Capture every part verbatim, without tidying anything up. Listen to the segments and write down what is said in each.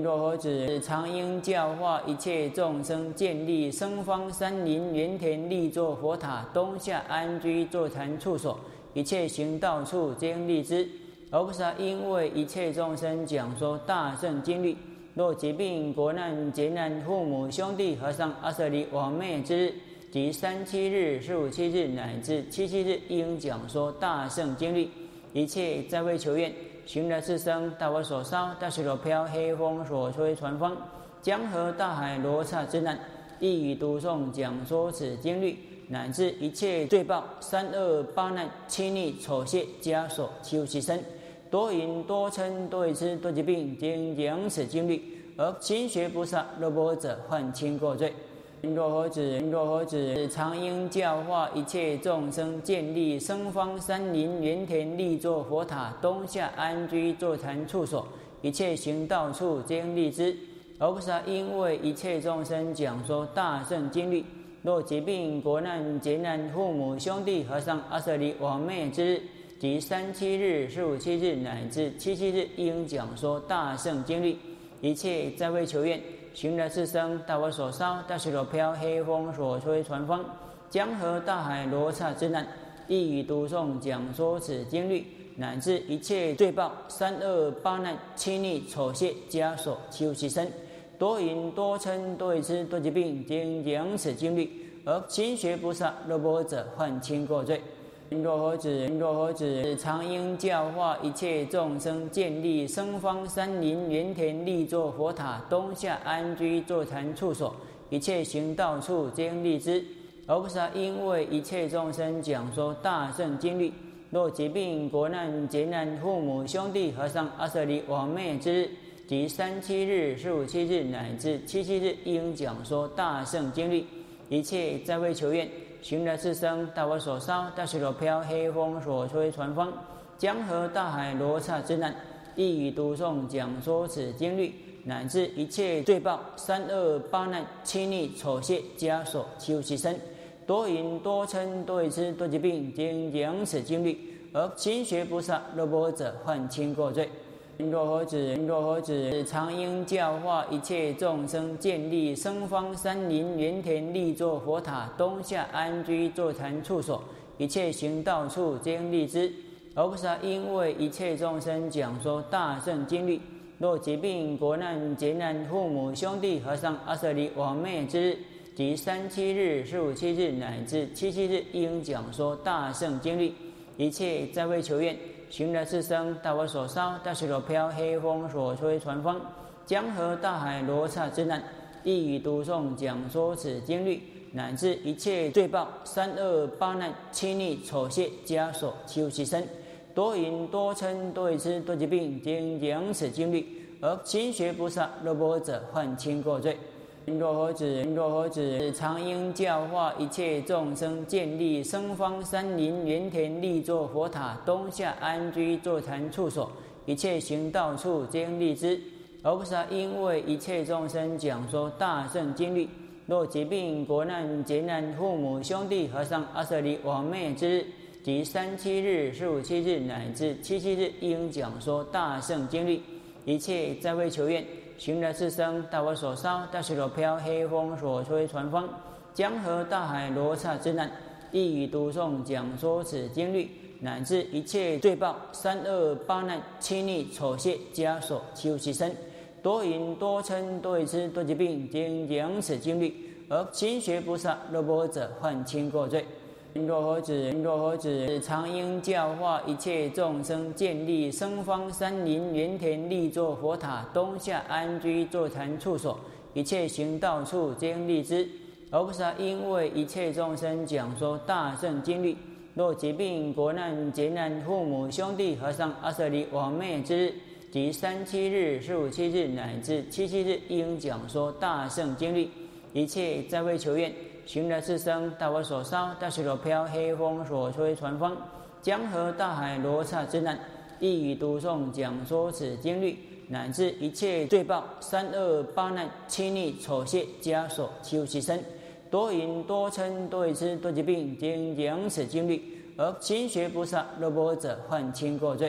若何止，常应教化一切众生，建立生方山林园田，立作佛塔，冬夏安居坐禅处所，一切行道处皆立之。而菩萨因为一切众生讲说大圣经律，若疾病、国难、劫难、父母、兄弟、和尚、阿舍离、往灭之日，即三七日、十五七日乃至七七日，应讲说大圣经律。一切在位求愿，行了四生，大火所烧，大水所漂，黑风所吹，传方江河大海罗刹之难，亦以读诵讲说此经律，乃至一切罪报、三恶八难、七逆、丑亵、枷锁、求其身，多淫多嗔多愚痴多疾病，经讲此经律，而勤学菩萨若波者，犯轻过罪。若何止，若何止，常应教化一切众生，建立生方山林园田，立作佛塔，冬夏安居坐禅处所，一切行道处皆立之。而菩萨因为一切众生讲说大圣经律，若疾病、国难、劫难、父母、兄弟、和尚、阿舍离、往灭之日，即三七日、十五七日乃至七七日，应讲说大圣经律。一切在位求愿，行了四生，大火所烧，大水所漂，黑风所吹，传方江河大海罗刹之难，亦以读诵讲说此经律，乃至一切罪报、三恶八难、七逆、丑亵、枷锁、求其身，多淫多嗔多愚痴多疾病，经讲此经律，而勤学菩萨若波者，犯轻过罪。若何止，若何止，常应教化一切众生，建立生方山林园田，立作佛塔，冬夏安居坐禅处所，一切行道处皆立之。而菩萨因为一切众生讲说大圣经律，若疾病、国难、劫难、父母、兄弟、和尚、阿舍离、往灭之日，即三七日、十五七日乃至七七日，应讲说大圣经律。一切在位求愿，行了四生，大火所烧，大水所漂，黑风所吹，传方江河大海罗刹之难，亦以读诵讲说此经律，乃至一切罪报、三恶八难、七逆、丑亵、枷锁、求其身，多淫多嗔多愚痴多疾病，经讲此经律，而勤学菩萨若波者，犯轻过罪。若何止，若何止，常应教化一切众生，建立生方山林园田，立作佛塔，冬夏安居坐禅处所，一切行道处皆立之。而菩萨因为一切众生讲说大圣经律，若疾病、国难、劫难、父母、兄弟、和尚、阿舍离、往灭之日，即三七日、十五七日乃至七七日，应讲说大圣经律。一切在位求愿，行了四生，大火所烧，大水所漂，黑风所吹，传方江河大海罗刹之难，亦以读诵讲说此经律，乃至一切罪报、三恶八难、七逆、丑亵、枷锁、求其身，多淫多嗔多愚痴多疾病，经讲此经律，而勤学菩萨若波者，犯轻过罪。若何止，若何止，常应教化一切众生，建立生方山林园田，立作佛塔，冬夏安居坐禅处所，一切行道处皆立之。而菩萨因为一切众生讲说大圣经律，若疾病、国难、劫难、父母、兄弟、和尚、阿舍离、往灭之日，即三七日、十五七日乃至七七日，应讲说大圣经律。一切在位求愿，行了四生，大火所烧，大水所漂，黑风所吹，传方江河大海罗刹之难，亦以读诵讲说此经律，乃至一切罪报、三恶八难、七逆、丑亵、枷锁、求其身，多淫多嗔多愚痴多疾病，经讲此经律，而勤学菩萨若波者，犯轻过罪。若何止，若何止，常应教化一切众生，建立生方山林园田，立作佛塔，冬夏安居坐禅处所，一切行道处皆立之。而菩萨因为一切众生讲说大圣经律，若疾病、国难、劫难、父母、兄弟、和尚、阿舍离、往灭之日，即三七日、十五七日乃至七七日，应讲说大圣经律。一切在位求愿，行了四生，大火所烧，大水所漂，黑风所吹，传方江河大海罗刹之难，亦以读诵讲说此经律，乃至一切罪报、三恶八难、七逆、丑亵、枷锁、求其身，多淫多嗔多愚痴多疾病，经讲此经律，而勤学菩萨若波者，犯轻过罪。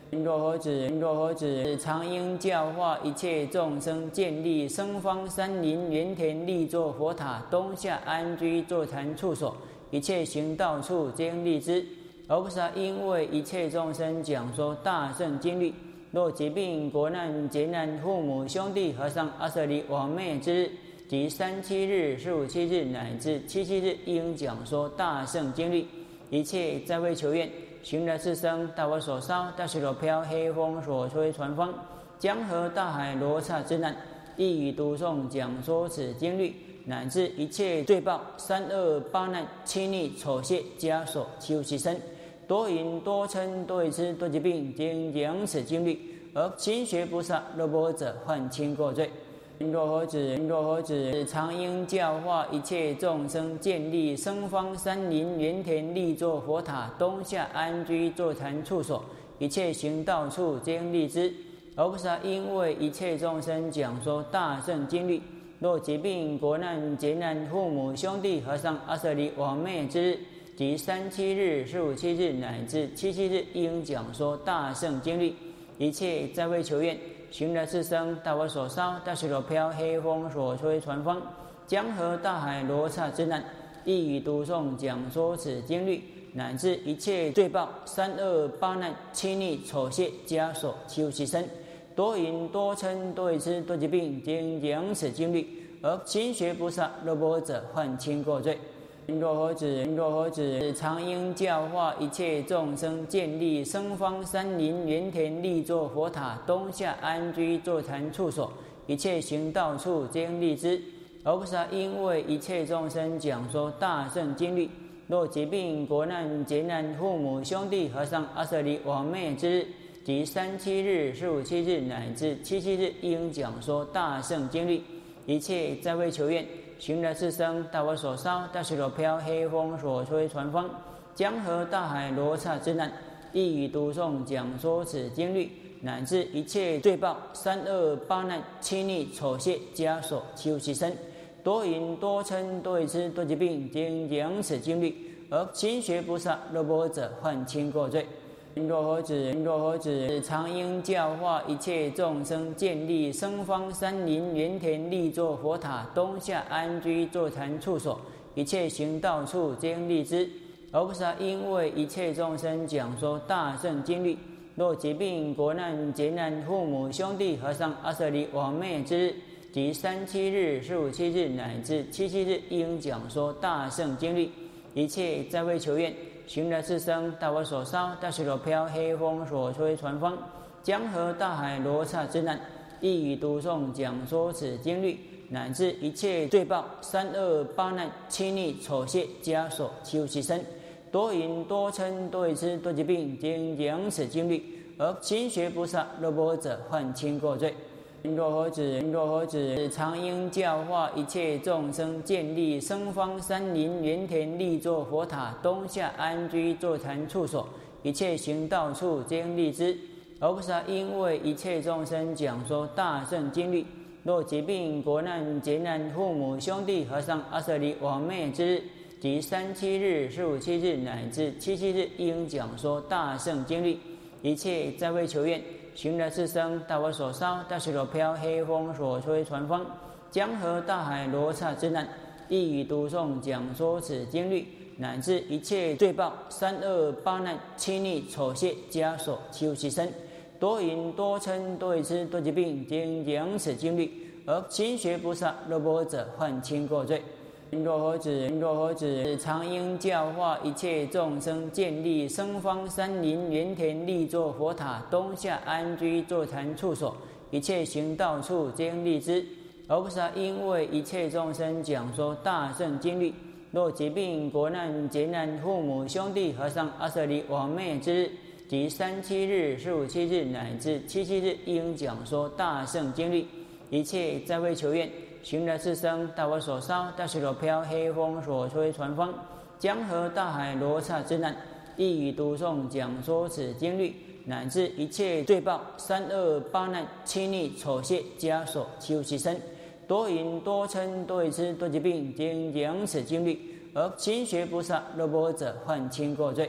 若何止？若何止？常应教化一切众生，建立僧方山林园田，立作佛塔，冬夏安居坐禅处所，一切行道处皆立之。而菩萨因为一切众生讲说大圣经律，若疾病、国难、劫难、父母、兄弟、和尚、阿舍离、往灭之日，即三七日、十五七日乃至七七日，应讲说大圣经律。一切在位求愿，行了四生，大我所烧，大水所飘，黑风所吹，传方江河大海罗刹之难，亦与读诵讲说此经律，乃至一切罪报、三恶八难、七逆、丑亵、枷锁、修其身，多淫多嗔多愚痴多疾病，经讲此经律，而勤学菩萨若波者，患轻过罪。若何止？若何止？常应教化一切众生，建立僧方山林园田，立作佛塔，冬夏安居坐禅处所，一切行道处皆立之。而菩萨因为一切众生讲说大圣经律，若疾病、国难、劫难、父母、兄弟、和尚、阿舍离、往灭之日，即三七日、十五七日乃至七七日，应讲说大圣经律。一切在位求愿，行了四生，大我所烧，大水所飘，黑风所吹，传方江河大海罗刹之难，亦与读诵讲说此经律，乃至一切罪报、三恶八难、七逆、丑亵、枷锁、修其身，多淫多嗔多愚痴多疾病，经讲此经律，而勤学菩萨若波者，患轻过罪。若何止？若何止？常应教化一切众生，建立僧方山林园田，立作佛塔，冬夏安居坐禅处所，一切行道处皆立之。而菩萨因为一切众生讲说大圣经律，若疾病、国难、劫难、父母、兄弟、和尚、阿舍离、往灭之日，即三七日、十五七日乃至七七日，应讲说大圣经律。一切在位求愿，行了四生，大我所烧，大水所飘，黑风所吹，传方江河大海罗刹之难，亦与读诵讲说此经律，乃至一切罪报、三恶八难、七逆、丑亵、枷锁、修其身，多淫多嗔多愚痴多疾病，经讲此经律，而勤学菩萨若波者，患轻过罪。若何止？若何止？常应教化一切众生，建立僧方山林园田，立作佛塔，冬夏安居坐禅处所，一切行道处皆立之。而菩萨因为一切众生讲说大圣经律，若疾病、国难、劫难、父母、兄弟、和尚、阿舍离、往灭之日，即三七日、十五七日乃至七七日，应讲说大圣经律。一切在位求愿，行了四生，大我所烧，大水所飘，黑风所吹，传方江河大海罗刹之难，亦与读诵讲说此经律，乃至一切罪报、三恶八难、七逆、丑亵、枷锁、修其身，多淫多嗔多愚痴多疾病，经讲此经律，而勤学菩萨若波者，患轻过罪。若何止？若何止？常应教化一切众生，建立僧方山林园田，立作佛塔，冬夏安居坐禅处所，一切行道处皆立之。而菩萨因为一切众生讲说大圣经律，若疾病、国难、劫难、父母、兄弟、和尚、阿舍离、往灭之日，即三七日、十五七日乃至七七日，应讲说大圣经律。一切在位求愿，行了四生，大我所烧，大水所飘，黑风所吹，传方江河大海罗刹之难，亦与读诵讲说此经律，乃至一切罪报、三恶八难、七逆、丑亵、枷锁、修其身，多淫多嗔多愚痴多疾病，经讲此经律，而勤学菩萨若波者，患轻过罪。若何止？若何止？常应教化一切众生，建立僧方山林园田，立作佛塔，冬夏安居坐禅处所，一切行道处皆立之。而菩萨因为一切众生讲说大圣经律，若疾病、国难、劫难、父母、兄弟、和尚、阿舍离、往灭之日，即三七日、十五七日乃至七七日，应讲说大圣经律。一切在位求愿，行了四生，大我所烧，大水所飘，黑风所吹，传方江河大海罗刹之难，亦与读诵讲说此经律，乃至一切罪报、三恶八难、七逆、丑亵、枷锁、修其身，多淫多嗔多愚痴多疾病，经讲此经律，而勤学菩萨若波者，患轻过罪。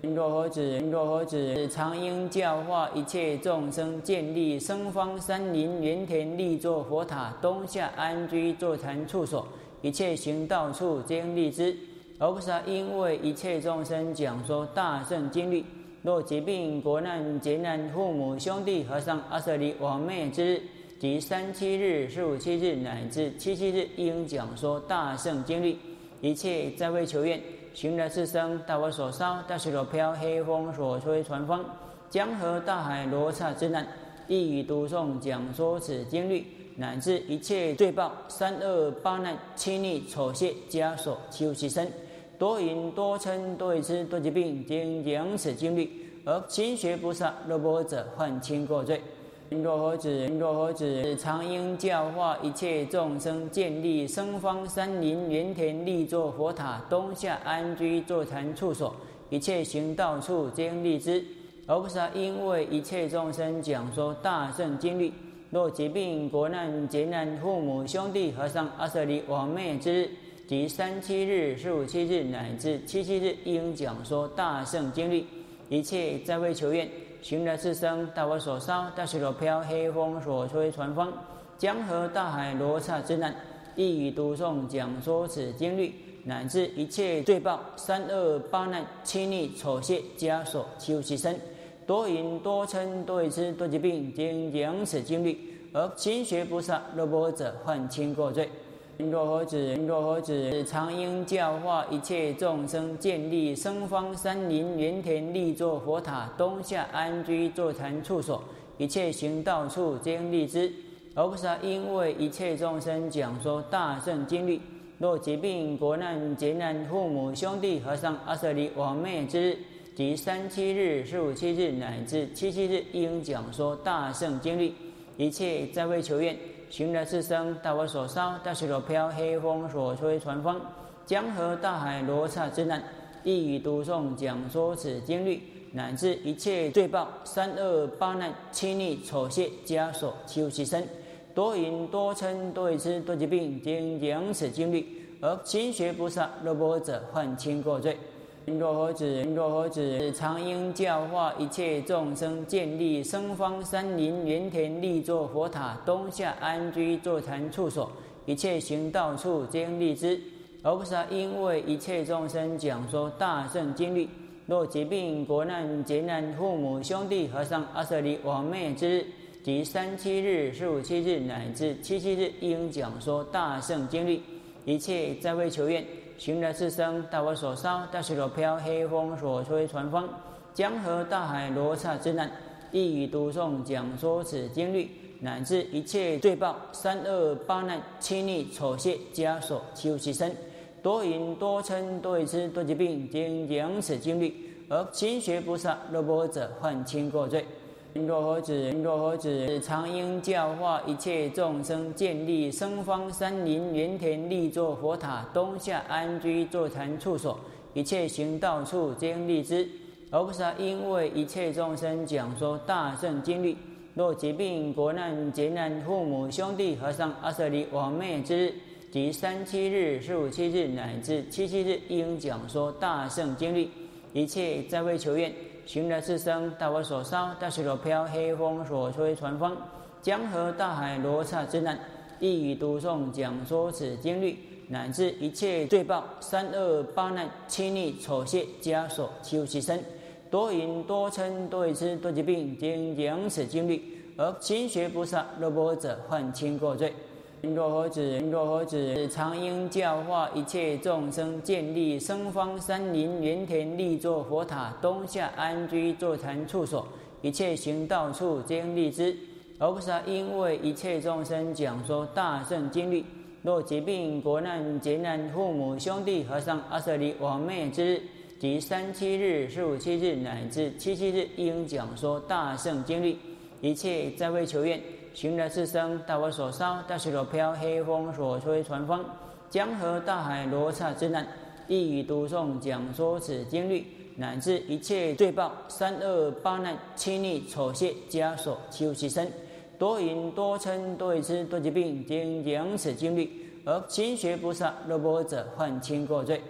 若何止？若何止？常应教化一切众生，建立僧坊山林园田，立作佛塔，冬夏安居坐禅处所，一切行道处皆立之。而菩萨因为一切众生讲说大圣经律，若疾病、国难、劫难、父母、兄弟、和尚、阿舍离、往灭之日，即三七日、十五七日乃至七七日，应讲说大圣经律。一切在位求愿，寻来世生，大我所烧，大水所漂，黑风所吹传方，江河大海罗刹之难，亦以读诵讲说此经律，乃至一切罪报、三恶八难、七逆、丑亵、枷锁、求其身，多淫多嗔多愚痴多疾病，经讲此经律，而勤学菩萨若波者，患轻过罪。若何止？若何止？常应教化一切众生，建立僧坊山林园田，立作佛塔，冬夏安居坐禅处所，一切行道处皆立之。而菩萨因为一切众生讲说大圣经律，若疾病、国难、劫难、父母、兄弟、和尚、阿舍离、往灭之日，即三七日、十五七日乃至七七日，应讲说大圣经律。一切在位求愿，寻来世生，大我所烧，大水所漂，黑风所吹传方，江河大海罗刹之难，亦以读诵讲说此经律，乃至一切罪报、三恶八难、七逆、丑亵、枷锁、求其身，多淫多嗔多愚痴多疾病，经讲此经律，而勤学菩萨若波者，患轻过罪。若何止？若何止？常应教化一切众生，建立僧坊山林园田，立作佛塔，冬夏安居坐禅处所，一切行道处皆立之。而菩萨因为一切众生讲说大圣经律，若疾病、国难、劫难、父母、兄弟、和尚、阿舍离、往灭之日，即三七日、十五七日乃至七七日，应讲说大圣经律。一切在位求愿，寻来世生，大我所烧，大水所漂，黑风所吹传方，江河大海罗刹之难，亦以读诵讲说此经律，乃至一切罪报、三恶八难、七逆、丑亵、枷锁、求其身，多淫多嗔多愚痴多疾病，经讲此经律，而勤学菩萨若波者，患轻过罪。若何止？若何止？常应教化一切众生，建立僧坊山林园田，立作佛塔，冬夏安居坐禅处所，一切行道处皆立之。而菩萨因为一切众生讲说大圣经律，若疾病、国难、劫难、父母、兄弟、和尚、阿舍离、往灭之日，即三七日、十五七日乃至七七日，应讲说大圣经律。一切在位求愿，寻来世生，大我所烧，大水所漂，黑风所吹传方，江河大海罗刹之难，亦以读诵讲说此经律，乃至一切罪报、三恶八难、七逆、丑亵、枷锁、求其身，多淫多嗔多愚痴多疾病，经讲此经律，而勤学菩萨若波者，患轻过罪。若何止？若何止？常应教化一切众生，建立僧坊山林园田，立作佛塔，冬夏安居坐禅处所，一切行道处皆立之。而菩萨因为一切众生讲说大圣经律，若疾病、国难、劫难、父母、兄弟、和尚、阿舍离、往灭之日，即三七日、十五七日乃至七七日，应讲说大圣经律。一切在位求愿，寻来世生，大我所烧，大水所漂，黑风所吹传方，江河大海罗刹之难，亦以读诵讲说此经律，乃至一切罪报、三恶八难、七逆、丑亵、枷锁、求其身，多淫多嗔多愚痴多疾病，经讲此经律，而勤学菩萨若波者，患轻过罪。若何止？若何止？常应教化一切众生，建立僧坊山林园田，立作佛塔，冬夏安居坐禅处所，一切行道处皆立之。而菩萨因为一切众生讲说大圣经律，若疾病、国难、劫难、父母、兄弟、和尚、阿舍离、往灭之日，即三七日、十五七日乃至七七日，应讲说大圣经律。一切在位求愿，寻来世生，大我所烧，大水所漂，黑风所吹传方，江河大海罗刹之难，亦以读诵讲说此经律，乃至一切罪报、三恶八难、七逆、丑亵、枷锁、求其身，多淫多嗔多愚痴多疾病，经讲此经律，而勤学菩萨若波者，患轻过罪。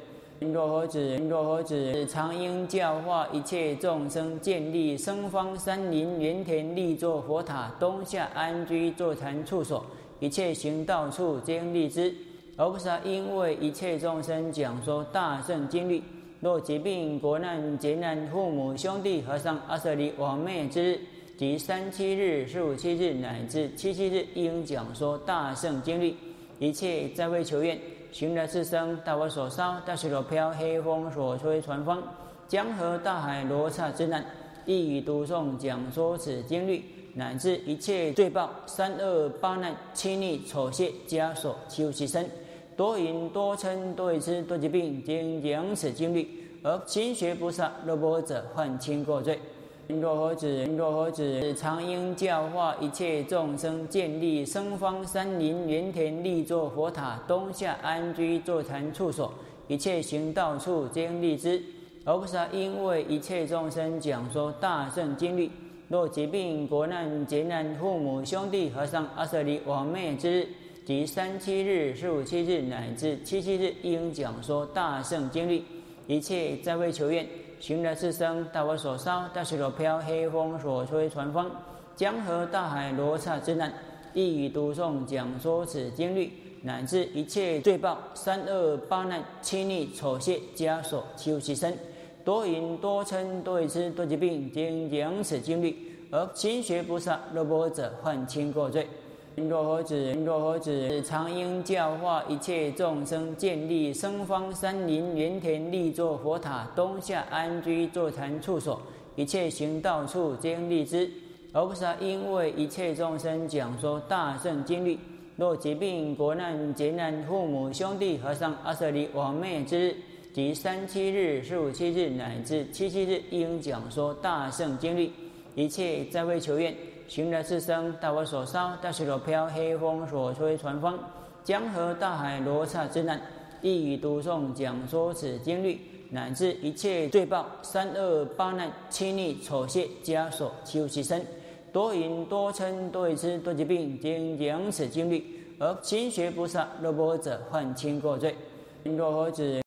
若何止？若何止？常应教化一切众生，建立僧坊山林园田，立作佛塔，冬夏安居坐禅处所，一切行道处皆立之。而菩萨因为一切众生讲说大圣经律，若疾病、国难、劫难、父母、兄弟、和尚、阿舍离、往灭之日，即三七日、十五七日乃至七七日，应讲说大圣经律。一切在位求愿，寻来世生，大火所烧，大水所漂，黑风所吹传方，江河大海罗刹之难，亦以读诵讲说此经律，乃至一切罪报、三恶八难、七逆、丑邪、枷锁、七无其身，多淫多嗔多愚痴多疾病，经讲此经律，而勤学菩萨若波者，患轻过罪。若何止？若何止？常应教化一切众生，建立僧坊山林园田，立作佛塔，冬夏安居坐禅处所，一切行道处皆立之。而菩萨因为一切众生讲说大圣经律，若疾病、国难、劫难、父母、兄弟、和尚、阿舍离、往灭之日，即三七日、十五七日乃至七七日，应讲说大圣经律。一切在位求愿，寻来世生，大火所烧，大水所漂，黑风所吹传方，江河大海罗刹之难，亦以读诵讲说此经律，乃至一切罪报、三恶八难、七逆、丑邪、枷锁、七无其身，多淫多嗔多愚痴多疾病，经讲此经律，而勤学菩萨若波者，患轻过罪。若何止？若何止？常应教化一切众生，建立僧坊山林园田，立作佛塔，冬夏安居坐禅处所，一切行道处皆立之。而菩萨因为一切众生讲说大圣经律，若疾病、国难、劫难、父母、兄弟、和尚、阿舍离、往灭之日，即三七日、十五七日乃至七七日，应讲说大圣经律。一切在位求愿，寻来世生，大火所烧，大水所漂，黑风所吹传方，江河大海罗刹之难，亦以读诵讲说此经律，乃至一切罪报、三恶八难、七逆、丑邪、枷锁、七无其身，多淫多嗔多愚痴多疾病，经讲此经律，而勤学菩萨若波者，患轻过罪。若何止？